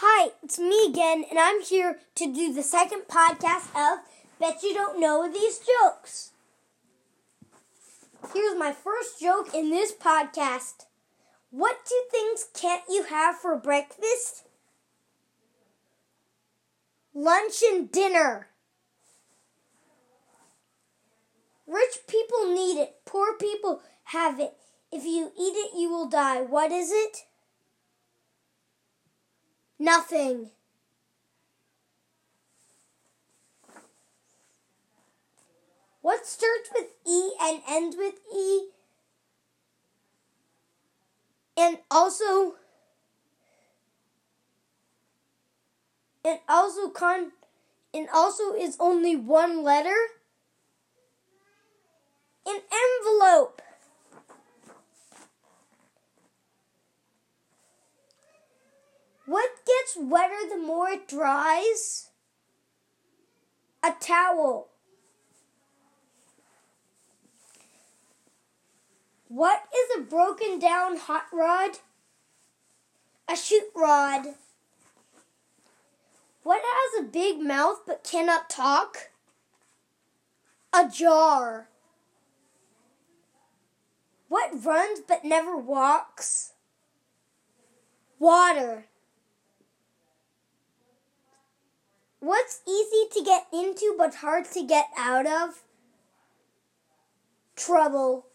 Hi, it's me again, and I'm here to do the second podcast of Bet You Don't Know These Jokes. Here's my first joke in this podcast. What two things can't you have for breakfast? Lunch and dinner. Rich people need it. Poor people have it. If you eat it, you will die. What is it? Nothing. What starts with E and ends with E and also is only one letter? An envelope. What gets wetter the more it dries? A towel. What is a broken down hot rod? A shoot rod. What has a big mouth but cannot talk? A jar. What runs but never walks? Water. What's easy to get into but hard to get out of? Trouble.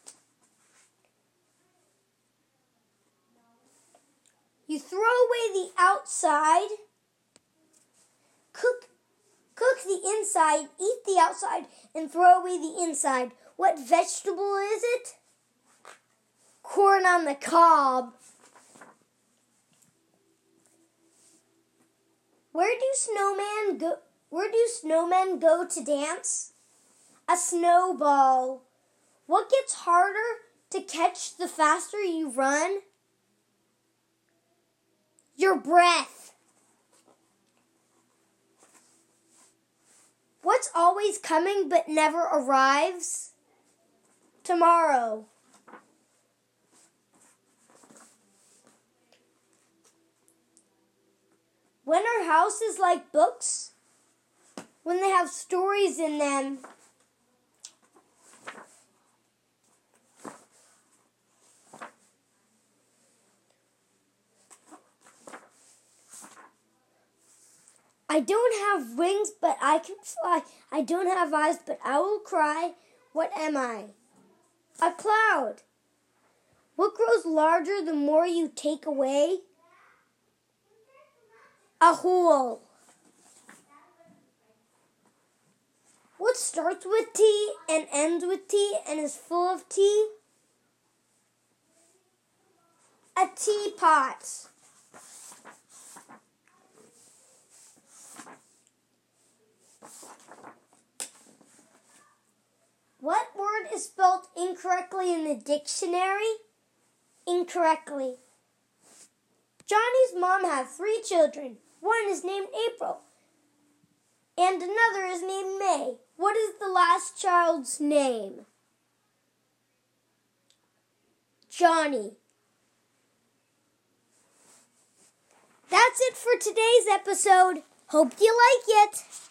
You throw away the outside, cook the inside, eat the outside, and throw away the inside. What vegetable is it? Corn on the cob. Where do snowmen go to dance? A snowball. What gets harder to catch the faster you run? Your breath. What's always coming but never arrives? Tomorrow. When are houses like books? When they have stories in them. I don't have wings, but I can fly. I don't have eyes, but I will cry. What am I? A cloud. What grows larger the more you take away? A hole. What starts with T and ends with T and is full of tea? A teapot. What word is spelled incorrectly in the dictionary? Incorrectly. Johnny's mom had 3 children. One is named April, and another is named May. What is the last child's name? Johnny. That's it for today's episode. Hope you like it.